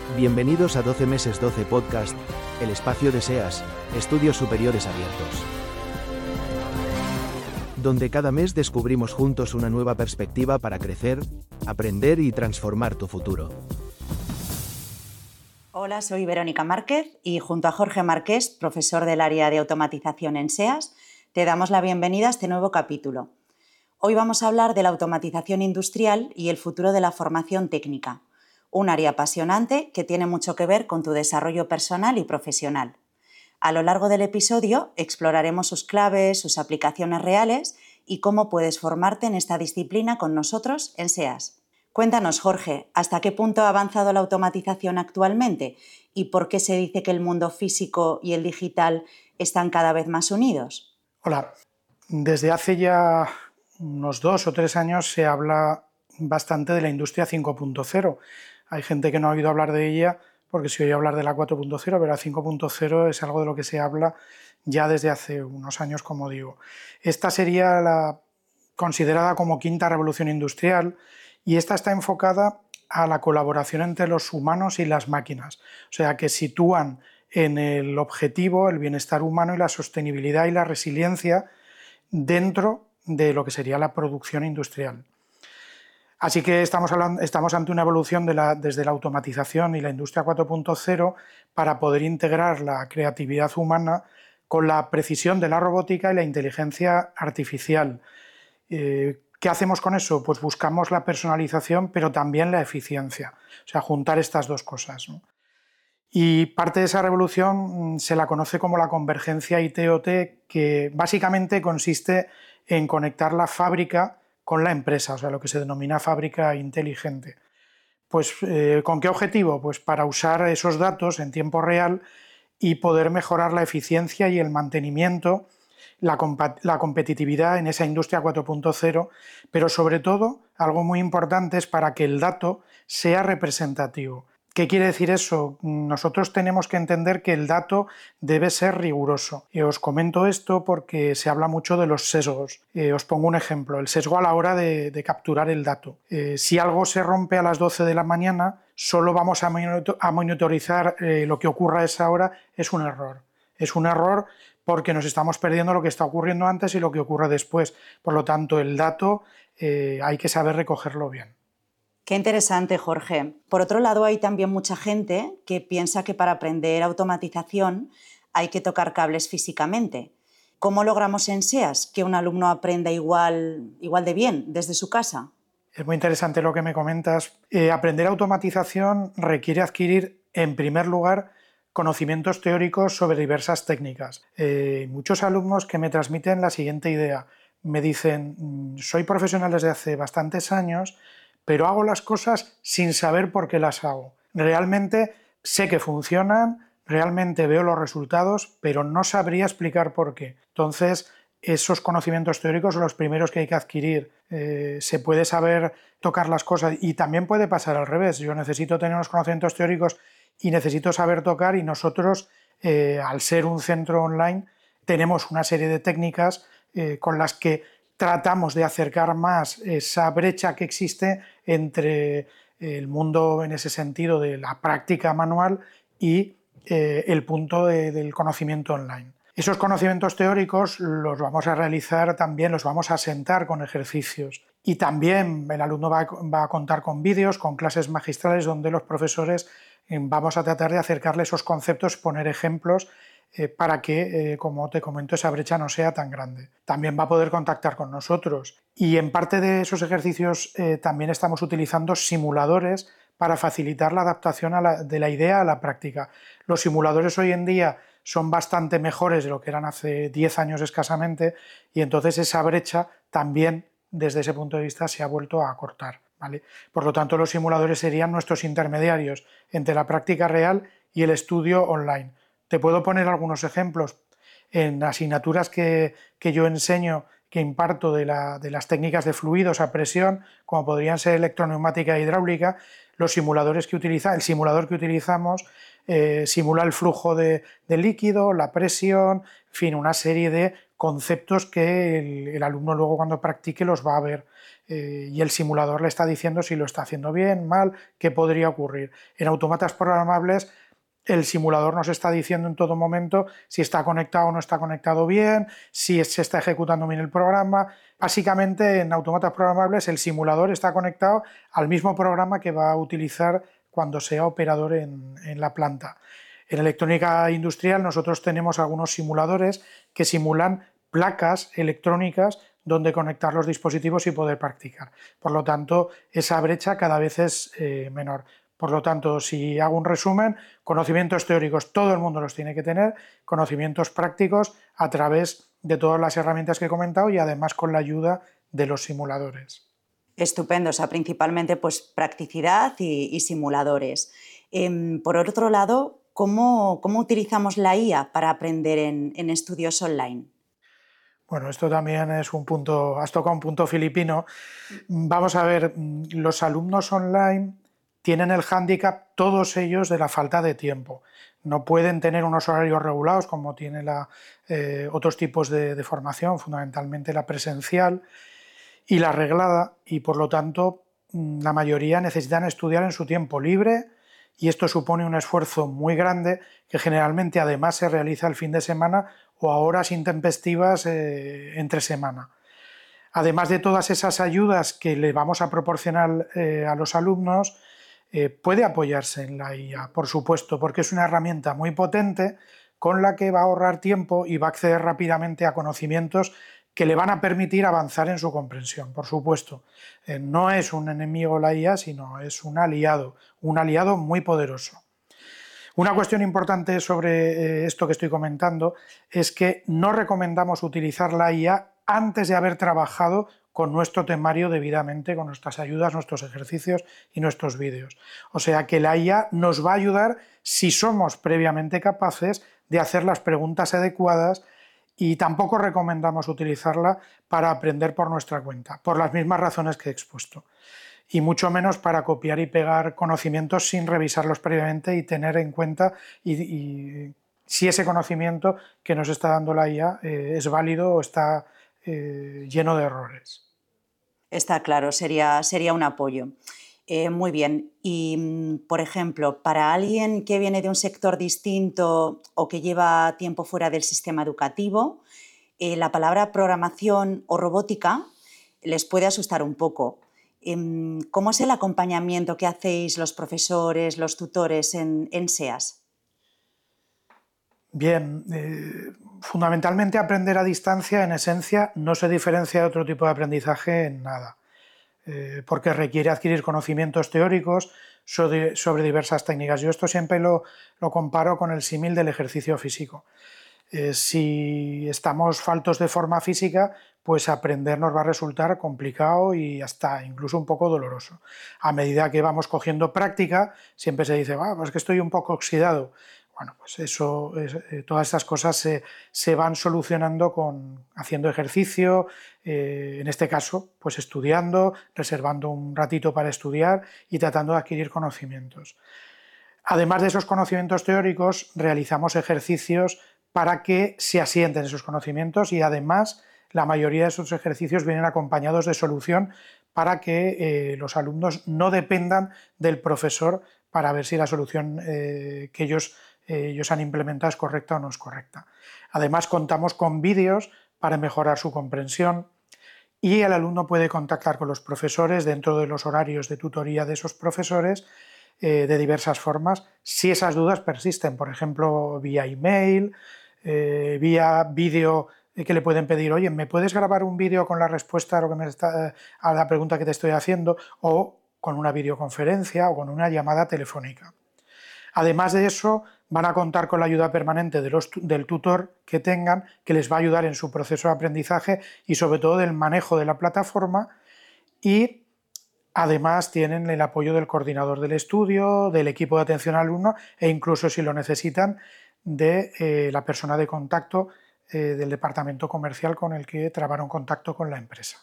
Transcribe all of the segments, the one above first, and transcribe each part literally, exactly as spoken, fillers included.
Bienvenidos a doce meses doce Podcast, el espacio de SEAS, Estudios Superiores Abiertos, donde cada mes descubrimos juntos una nueva perspectiva para crecer, aprender y transformar tu futuro. Hola, soy Verónica Márquez y junto a Jorge Marqués, profesor del área de automatización en SEAS, te damos la bienvenida a este nuevo capítulo. Hoy vamos a hablar de la automatización industrial y el futuro de la formación técnica, un área apasionante que tiene mucho que ver con tu desarrollo personal y profesional. A lo largo del episodio exploraremos sus claves, sus aplicaciones reales y cómo puedes formarte en esta disciplina con nosotros en SEAS. Cuéntanos, Jorge, ¿hasta qué punto ha avanzado la automatización actualmente y por qué se dice que el mundo físico y el digital están cada vez más unidos? Hola, desde hace ya unos dos o tres años se habla bastante de la industria cinco punto cero. Hay gente que no ha oído hablar de ella porque se oye hablar de la cuatro punto cero, pero la cinco punto cero es algo de lo que se habla ya desde hace unos años, como digo. Esta sería la considerada como quinta revolución industrial y esta está enfocada a la colaboración entre los humanos y las máquinas, o sea que sitúan en el objetivo el bienestar humano y la sostenibilidad y la resiliencia dentro de lo que sería la producción industrial. Así que estamos, hablando, estamos ante una evolución de la, desde la automatización y la industria cuatro punto cero para poder integrar la creatividad humana con la precisión de la robótica y la inteligencia artificial. Eh, ¿Qué hacemos con eso? Pues buscamos la personalización, pero también la eficiencia, o sea, juntar estas dos cosas, ¿no? Y parte de esa revolución se la conoce como la convergencia I T O T, que básicamente consiste en conectar la fábrica con la empresa, o sea, lo que se denomina fábrica inteligente. Pues, eh, ¿con qué objetivo? Pues para usar esos datos en tiempo real y poder mejorar la eficiencia y el mantenimiento, la, la competitividad en esa industria cuatro punto cero, pero sobre todo, algo muy importante es para que el dato sea representativo. ¿Qué quiere decir eso? Nosotros tenemos que entender que el dato debe ser riguroso. Y os comento esto porque se habla mucho de los sesgos. Eh, os pongo un ejemplo, el sesgo a la hora de, de capturar el dato. Eh, si algo se rompe a las doce de la mañana, solo vamos a, monitor a monitorizar eh, lo que ocurra a esa hora, es un error. Es un error porque nos estamos perdiendo lo que está ocurriendo antes y lo que ocurre después. Por lo tanto, el dato eh, hay que saber recogerlo bien. Qué interesante, Jorge. Por otro lado, hay también mucha gente que piensa que para aprender automatización hay que tocar cables físicamente. ¿Cómo logramos en SEAS que un alumno aprenda igual, igual de bien desde su casa? Es muy interesante lo que me comentas. Eh, aprender automatización requiere adquirir, en primer lugar, conocimientos teóricos sobre diversas técnicas. Eh, muchos alumnos que me transmiten la siguiente idea. Me dicen, soy profesional desde hace bastantes años, pero hago las cosas sin saber por qué las hago. Realmente sé que funcionan, realmente veo los resultados, pero no sabría explicar por qué. Entonces, esos conocimientos teóricos son los primeros que hay que adquirir. Eh, se puede saber tocar las cosas y también puede pasar al revés. Yo necesito tener unos conocimientos teóricos y necesito saber tocar y nosotros, eh, al ser un centro online, tenemos una serie de técnicas eh, con las que tratamos de acercar más esa brecha que existe entre el mundo en ese sentido de la práctica manual y eh, el punto de, del conocimiento online. Esos conocimientos teóricos los vamos a realizar también, los vamos a asentar con ejercicios y también el alumno va a, va a contar con vídeos, con clases magistrales donde los profesores eh, vamos a tratar de acercarle esos conceptos, poner ejemplos Eh, para que, eh, como te comento, esa brecha no sea tan grande. También va a poder contactar con nosotros y en parte de esos ejercicios eh, también estamos utilizando simuladores para facilitar la adaptación a la, de la idea a la práctica. Los simuladores hoy en día son bastante mejores de lo que eran hace diez años escasamente y entonces esa brecha también desde ese punto de vista se ha vuelto a acortar, ¿vale? Por lo tanto, los simuladores serían nuestros intermediarios entre la práctica real y el estudio online. Te puedo poner algunos ejemplos en asignaturas que, que yo enseño, que imparto de, la, de las técnicas de fluidos a presión, como podrían ser electroneumática e hidráulica. Los simuladores que utiliza, el simulador que utilizamos eh, simula el flujo de, de líquido, la presión, en fin, una serie de conceptos que el, el alumno luego cuando practique los va a ver eh, y el simulador le está diciendo si lo está haciendo bien, mal, qué podría ocurrir. En autómatas programables el simulador nos está diciendo en todo momento si está conectado o no está conectado bien, si se está ejecutando bien el programa. Básicamente en autómatas programables el simulador está conectado al mismo programa que va a utilizar cuando sea operador en, en la planta. En electrónica industrial nosotros tenemos algunos simuladores que simulan placas electrónicas donde conectar los dispositivos y poder practicar. Por lo tanto, esa brecha cada vez es eh, menor. Por lo tanto, si hago un resumen, conocimientos teóricos todo el mundo los tiene que tener, conocimientos prácticos a través de todas las herramientas que he comentado y además con la ayuda de los simuladores. Estupendo, o sea, principalmente pues, practicidad y, y simuladores. Eh, por otro lado, ¿cómo, cómo utilizamos la I A para aprender en, en estudios online? Bueno, esto también es un punto, has tocado un punto filipino. Vamos a ver, los alumnos online tienen el hándicap, todos ellos, de la falta de tiempo. No pueden tener unos horarios regulados como tienen eh, otros tipos de, de formación, fundamentalmente la presencial y la reglada, y por lo tanto la mayoría necesitan estudiar en su tiempo libre y esto supone un esfuerzo muy grande que generalmente además se realiza el fin de semana o a horas intempestivas eh, entre semana. Además de todas esas ayudas que le vamos a proporcionar eh, a los alumnos, eh, puede apoyarse en la I A, por supuesto, porque es una herramienta muy potente con la que va a ahorrar tiempo y va a acceder rápidamente a conocimientos que le van a permitir avanzar en su comprensión, por supuesto. Eh, no es un enemigo la I A, sino es un aliado, un aliado muy poderoso. Una cuestión importante sobre esto que estoy comentando es que no recomendamos utilizar la I A antes de haber trabajado con nuestro temario debidamente, con nuestras ayudas, nuestros ejercicios y nuestros vídeos. O sea que la I A nos va a ayudar si somos previamente capaces de hacer las preguntas adecuadas y tampoco recomendamos utilizarla para aprender por nuestra cuenta, por las mismas razones que he expuesto. Y mucho menos para copiar y pegar conocimientos sin revisarlos previamente y tener en cuenta y, y si ese conocimiento que nos está dando la I A eh, es válido o está eh, lleno de errores. Está claro, sería, sería un apoyo. Eh, muy bien. Y, por ejemplo, para alguien que viene de un sector distinto o que lleva tiempo fuera del sistema educativo, eh, la palabra programación o robótica les puede asustar un poco. ¿Cómo es el acompañamiento que hacéis los profesores, los tutores en, en SEAS? Bien, eh, fundamentalmente aprender a distancia, en esencia, no se diferencia de otro tipo de aprendizaje en nada, eh, porque requiere adquirir conocimientos teóricos sobre, sobre diversas técnicas. Yo esto siempre lo, lo comparo con el símil del ejercicio físico. Eh, si estamos faltos de forma física, pues aprender nos va a resultar complicado y hasta incluso un poco doloroso. A medida que vamos cogiendo práctica, siempre se dice, ah, pues que estoy un poco oxidado. Bueno, pues eso, eh, todas estas cosas se, se van solucionando con haciendo ejercicio, eh, en este caso, pues estudiando, reservando un ratito para estudiar y tratando de adquirir conocimientos. Además de esos conocimientos teóricos, realizamos ejercicios para que se asienten esos conocimientos y además la mayoría de esos ejercicios vienen acompañados de solución para que eh, los alumnos no dependan del profesor para ver si la solución eh, que ellos, eh, ellos han implementado es correcta o no es correcta. Además contamos con vídeos para mejorar su comprensión y el alumno puede contactar con los profesores dentro de los horarios de tutoría de esos profesores eh, de diversas formas si esas dudas persisten, por ejemplo vía email, eh, vía vídeo que le pueden pedir, oye, ¿me puedes grabar un vídeo con la respuesta a, lo que me está, a la pregunta que te estoy haciendo? O con una videoconferencia o con una llamada telefónica. Además de eso, van a contar con la ayuda permanente de los, del tutor que tengan, que les va a ayudar en su proceso de aprendizaje y sobre todo del manejo de la plataforma, y además tienen el apoyo del coordinador del estudio, del equipo de atención al alumno e incluso, si lo necesitan, de eh, la persona de contacto eh, del departamento comercial con el que trabaron contacto con la empresa.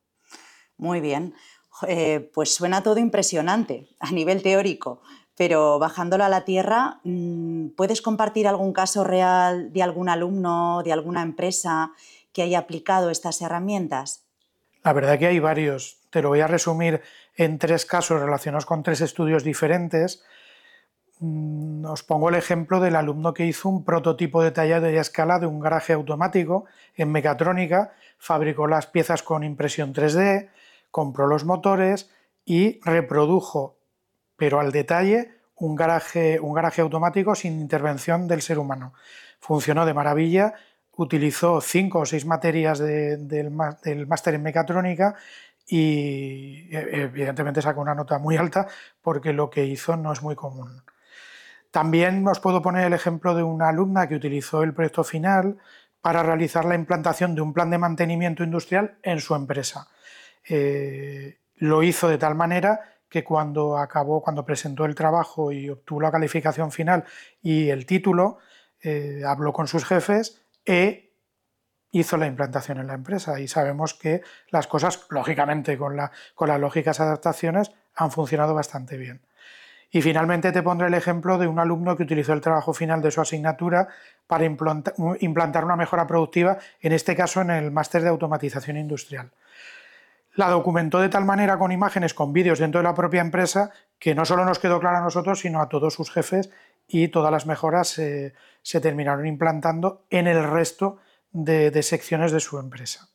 Muy bien, eh, pues suena todo impresionante a nivel teórico, pero bajándolo a la tierra, ¿puedes compartir algún caso real de algún alumno, de alguna empresa que haya aplicado estas herramientas? La verdad que hay varios. Te lo voy a resumir en tres casos relacionados con tres estudios diferentes. Os pongo el ejemplo del alumno que hizo un prototipo detallado y a escala de un garaje automático en mecatrónica, fabricó las piezas con impresión tres D, compró los motores y reprodujo, pero al detalle, un garaje, un garaje automático sin intervención del ser humano. Funcionó de maravilla, utilizó cinco o seis materias de, del, del máster en mecatrónica y evidentemente sacó una nota muy alta porque lo que hizo no es muy común. También os puedo poner el ejemplo de una alumna que utilizó el proyecto final para realizar la implantación de un plan de mantenimiento industrial en su empresa. Eh, lo hizo de tal manera que cuando acabó, cuando presentó el trabajo y obtuvo la calificación final y el título, eh, habló con sus jefes e hizo la implantación en la empresa. Y sabemos que las cosas, lógicamente, con, la, con las lógicas adaptaciones, han funcionado bastante bien. Y finalmente te pondré el ejemplo de un alumno que utilizó el trabajo final de su asignatura para implantar una mejora productiva, en este caso en el máster de automatización industrial. La documentó de tal manera con imágenes, con vídeos dentro de la propia empresa, que no solo nos quedó claro a nosotros, sino a todos sus jefes, y todas las mejoras eh, se terminaron implantando en el resto de, de secciones de su empresa.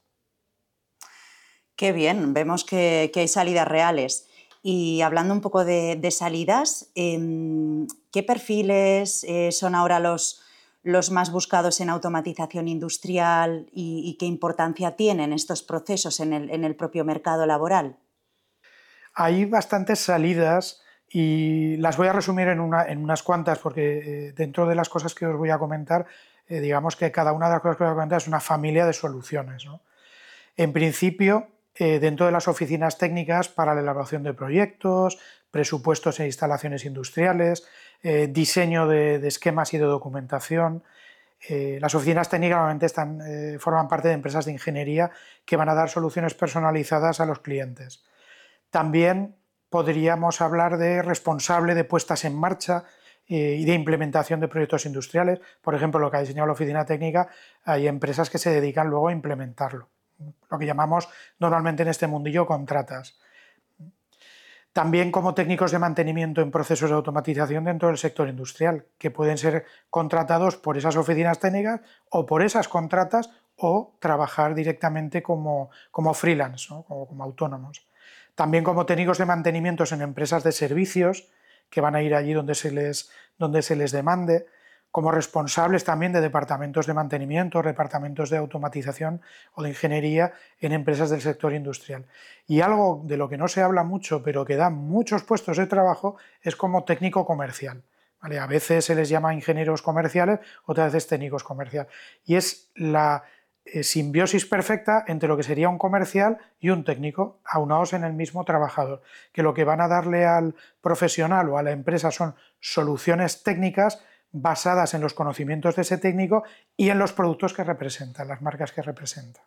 Qué bien, vemos que, que hay salidas reales. Y hablando un poco de, de salidas, eh, ¿qué perfiles eh, son ahora los, los más buscados en automatización industrial y, y qué importancia tienen estos procesos en el, en el propio mercado laboral? Hay bastantes salidas y las voy a resumir en, una, en unas cuantas porque eh, dentro de las cosas que os voy a comentar, eh, digamos que cada una de las cosas que voy a comentar es una familia de soluciones, ¿no? En principio, eh, dentro de las oficinas técnicas para la elaboración de proyectos, presupuestos e instalaciones industriales, eh, diseño de, de esquemas y de documentación. Eh, las oficinas técnicas normalmente están, eh, forman parte de empresas de ingeniería que van a dar soluciones personalizadas a los clientes. También podríamos hablar de responsable de puestas en marcha eh, y de implementación de proyectos industriales. Por ejemplo, lo que ha diseñado la oficina técnica, hay empresas que se dedican luego a implementarlo, lo que llamamos normalmente en este mundillo contratas. También como técnicos de mantenimiento en procesos de automatización dentro del sector industrial, que pueden ser contratados por esas oficinas técnicas o por esas contratas o trabajar directamente como, como freelance, ¿no? como, como autónomos. También como técnicos de mantenimiento en empresas de servicios, que van a ir allí donde se les, donde se les demande, como responsables también de departamentos de mantenimiento, departamentos de automatización o de ingeniería en empresas del sector industrial. Y algo de lo que no se habla mucho, pero que da muchos puestos de trabajo, es como técnico comercial. ¿Vale? A veces se les llama ingenieros comerciales, otras veces técnicos comerciales. Y es la eh, simbiosis perfecta entre lo que sería un comercial y un técnico, aunados en el mismo trabajador, que lo que van a darle al profesional o a la empresa son soluciones técnicas basadas en los conocimientos de ese técnico y en los productos que representa, las marcas que representa.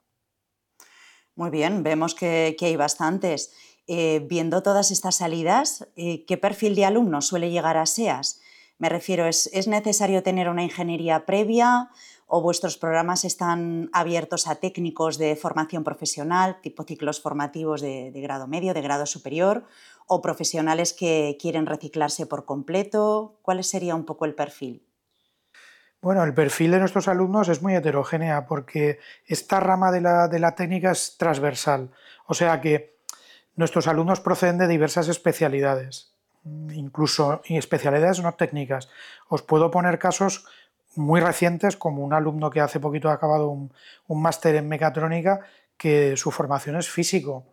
Muy bien, vemos que, que hay bastantes. Eh, viendo todas estas salidas, eh, ¿qué perfil de alumno suele llegar a SEAS? Me refiero, ¿es, ¿es necesario tener una ingeniería previa o vuestros programas están abiertos a técnicos de formación profesional, tipo ciclos formativos de, de grado medio, de grado superior, o profesionales que quieren reciclarse por completo? ¿Cuál sería un poco el perfil? Bueno, el perfil de nuestros alumnos es muy heterogénea porque esta rama de la, de la técnica es transversal, o sea que nuestros alumnos proceden de diversas especialidades, incluso especialidades no técnicas. Os puedo poner casos muy recientes, como un alumno que hace poquito ha acabado un, un máster en mecatrónica, que su formación es físico.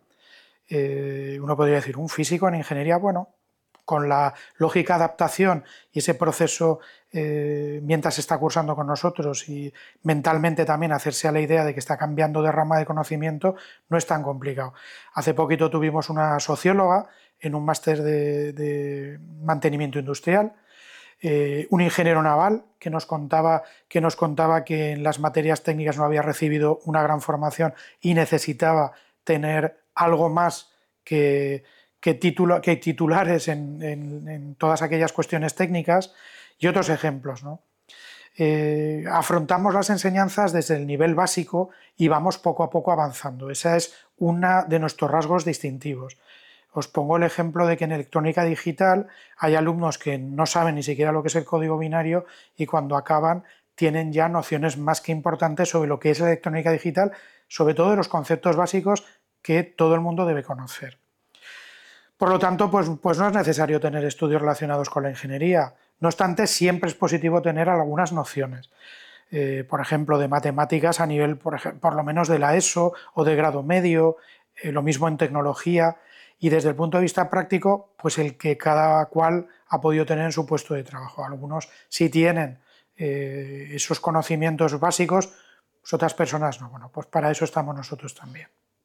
Eh, uno podría decir, un físico en ingeniería, bueno, con la lógica adaptación y ese proceso eh, mientras está cursando con nosotros y mentalmente también hacerse a la idea de que está cambiando de rama de conocimiento no es tan complicado. Hace poquito tuvimos una socióloga en un máster de, de mantenimiento industrial, eh, un ingeniero naval que nos, contaba, que nos contaba que en las materias técnicas no había recibido una gran formación y necesitaba tener algo más que Que, titulo, que titulares en, en, en todas aquellas cuestiones técnicas y otros ejemplos, ¿no? Eh, afrontamos las enseñanzas desde el nivel básico y vamos poco a poco avanzando. Ese es uno de nuestros rasgos distintivos. Os pongo el ejemplo de que en electrónica digital hay alumnos que no saben ni siquiera lo que es el código binario y cuando acaban tienen ya nociones más que importantes sobre lo que es la electrónica digital, sobre todo de los conceptos básicos que todo el mundo debe conocer. Por lo tanto, pues, pues no es necesario tener estudios relacionados con la ingeniería. No obstante, siempre es positivo tener algunas nociones. Eh, por ejemplo, de matemáticas a nivel, por, ejemplo, por lo menos de la ESO o de grado medio, eh, lo mismo en tecnología, y desde el punto de vista práctico, pues el que cada cual ha podido tener en su puesto de trabajo. Algunos sí tienen eh, esos conocimientos básicos, pues otras personas no. Bueno, pues para eso estamos nosotros también.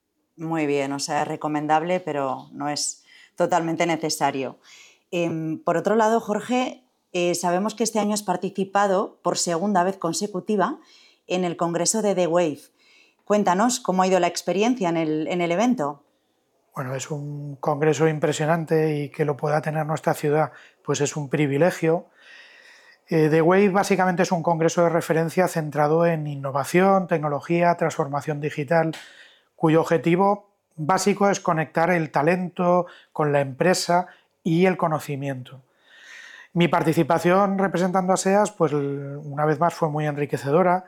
Muy bien, o sea, es recomendable, pero no es totalmente necesario. Eh, por otro lado, Jorge, eh, sabemos que este año has participado por segunda vez consecutiva en el Congreso de The Wave. Cuéntanos cómo ha ido la experiencia en el, en el evento. Bueno, es un congreso impresionante y que lo pueda tener nuestra ciudad, pues es un privilegio. Eh, The Wave básicamente es un congreso de referencia centrado en innovación, tecnología, transformación digital, cuyo objetivo básico es conectar el talento con la empresa y el conocimiento. Mi participación representando a SEAS, pues una vez más fue muy enriquecedora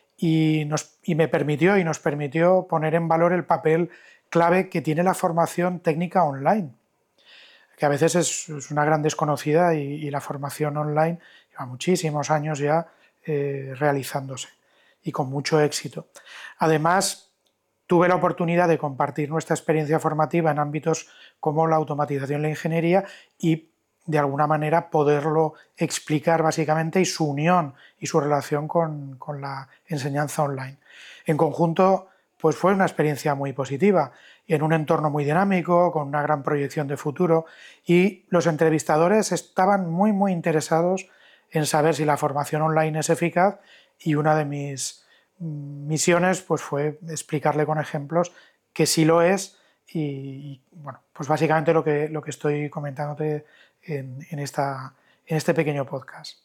y, nos, y me permitió y nos permitió poner en valor el papel clave que tiene la formación técnica online, que a veces es, es una gran desconocida y, y la formación online lleva muchísimos años ya eh, realizándose y con mucho éxito. Además, tuve la oportunidad de compartir nuestra experiencia formativa en ámbitos como la automatización y la ingeniería y de alguna manera poderlo explicar básicamente y su unión y su relación con, con la enseñanza online. En conjunto, pues fue una experiencia muy positiva y en un entorno muy dinámico, con una gran proyección de futuro, y los entrevistadores estaban muy muy interesados en saber si la formación online es eficaz, y una de mis misiones pues fue explicarle con ejemplos que sí lo es, y, y bueno, pues básicamente lo que, lo que estoy comentándote en, en, esta, en este pequeño podcast.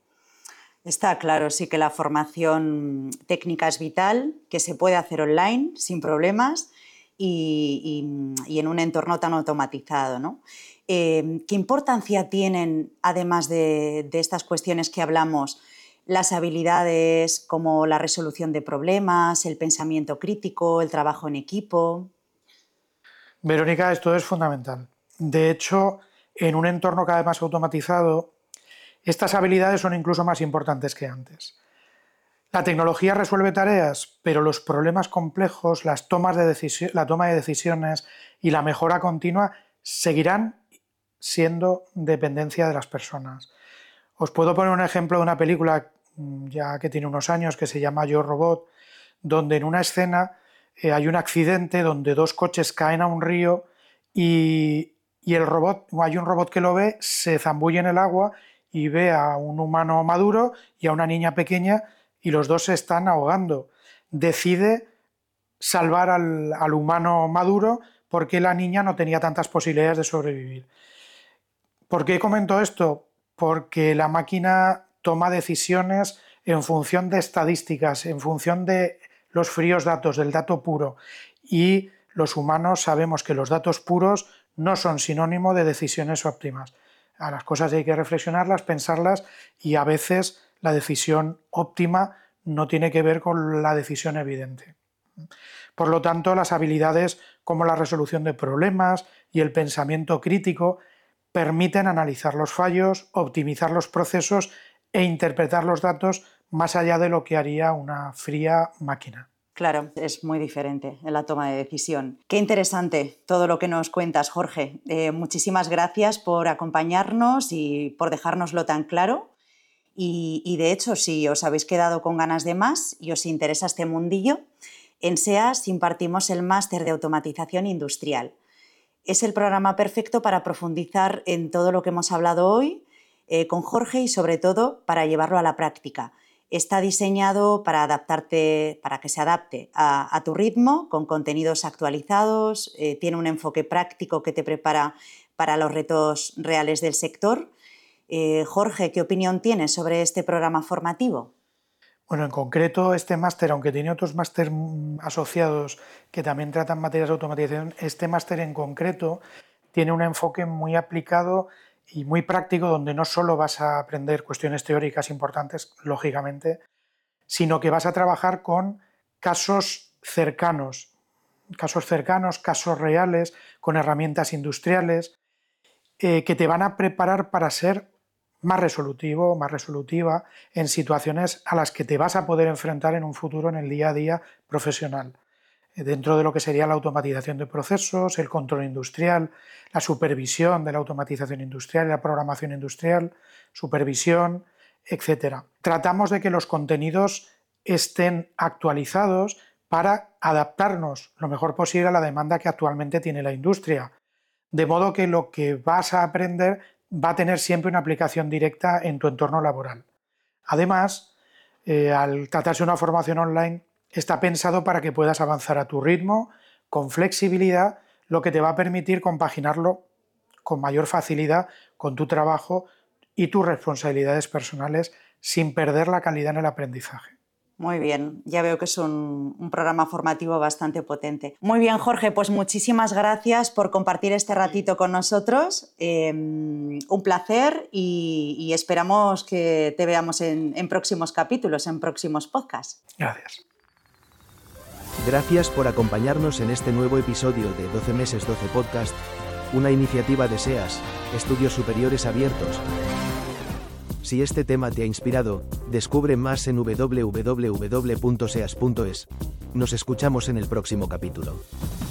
Está claro, sí, que la formación técnica es vital, que se puede hacer online sin problemas y, y, y en un entorno tan automatizado, ¿no? Eh, ¿Qué importancia tienen, además de, de estas cuestiones que hablamos, las habilidades como la resolución de problemas, el pensamiento crítico, el trabajo en equipo? Verónica, esto es fundamental. De hecho, en un entorno cada vez más automatizado, estas habilidades son incluso más importantes que antes. La tecnología resuelve tareas, pero los problemas complejos, las tomas de decisión, la toma de decisiones y la mejora continua seguirán siendo dependencia de las personas. Os puedo poner un ejemplo de una película ya que tiene unos años que se llama Yo Robot, donde en una escena eh, hay un accidente donde dos coches caen a un río y, y el robot, hay un robot que lo ve, se zambulle en el agua y ve a un humano maduro y a una niña pequeña y los dos se están ahogando. Decide salvar al, al humano maduro porque la niña no tenía tantas posibilidades de sobrevivir. ¿Por qué comento esto? Porque la máquina toma decisiones en función de estadísticas, en función de los fríos datos, del dato puro, y los humanos sabemos que los datos puros no son sinónimo de decisiones óptimas. A las cosas hay que reflexionarlas, pensarlas, y a veces la decisión óptima no tiene que ver con la decisión evidente. Por lo tanto, las habilidades como la resolución de problemas y el pensamiento crítico permiten analizar los fallos, optimizar los procesos e interpretar los datos más allá de lo que haría una fría máquina. Claro, es muy diferente en la toma de decisión. Qué interesante todo lo que nos cuentas, Jorge. Eh, muchísimas gracias por acompañarnos y por dejárnoslo tan claro. Y, y de hecho, si os habéis quedado con ganas de más y os interesa este mundillo, en SEAS impartimos el máster de automatización industrial. Es el programa perfecto para profundizar en todo lo que hemos hablado hoy eh, con Jorge y sobre todo para llevarlo a la práctica. Está diseñado para adaptarte, para que se adapte a, a tu ritmo, con contenidos actualizados, eh, tiene un enfoque práctico que te prepara para los retos reales del sector Eh, Jorge, ¿qué opinión tienes sobre este programa formativo? Bueno, en concreto este máster, aunque tiene otros máster asociados que también tratan materias de automatización, este máster en concreto tiene un enfoque muy aplicado y muy práctico, donde no solo vas a aprender cuestiones teóricas importantes, lógicamente, sino que vas a trabajar con casos cercanos, casos cercanos, casos reales, con herramientas industriales, eh, que te van a preparar para ser más resolutivo, más resolutiva en situaciones a las que te vas a poder enfrentar en un futuro en el día a día profesional, dentro de lo que sería la automatización de procesos, el control industrial, la supervisión de la automatización industrial, la programación industrial, supervisión, etcétera. Tratamos de que los contenidos estén actualizados para adaptarnos lo mejor posible a la demanda que actualmente tiene la industria, de modo que lo que vas a aprender va a tener siempre una aplicación directa en tu entorno laboral. Además, eh, al tratarse de una formación online, está pensado para que puedas avanzar a tu ritmo, con flexibilidad, lo que te va a permitir compaginarlo con mayor facilidad con tu trabajo y tus responsabilidades personales sin perder la calidad en el aprendizaje. Muy bien, ya veo que es un, un programa formativo bastante potente. Muy bien, Jorge, pues muchísimas gracias por compartir este ratito con nosotros. Eh, un placer y, y esperamos que te veamos en, en próximos capítulos, en próximos podcasts. Gracias. Gracias por acompañarnos en este nuevo episodio de doce meses doce Podcast, una iniciativa de SEAS, Estudios Superiores Abiertos. Si este tema te ha inspirado, descubre más en doble u doble u doble u punto seas punto es. Nos escuchamos en el próximo capítulo.